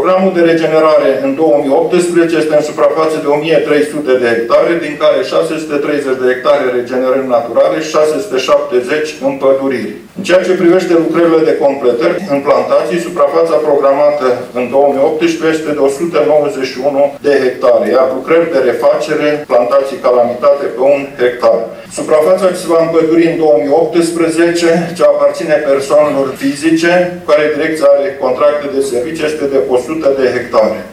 Programul de regenerare în 2018 este în suprafață de 1300 de hectare, din care 630 de hectare regenerări naturale și 670 împăduriri. În ceea ce privește lucrările de completări în plantații, suprafața programată în 2018 este de 191 de hectare, iar lucrări de refacere, plantații calamitate pe 1 hectar. Suprafața ce se va împăduri în 2018, ce aparține persoanelor fizice, cu care direcția are contracte de servicii, este de 100 de hectare.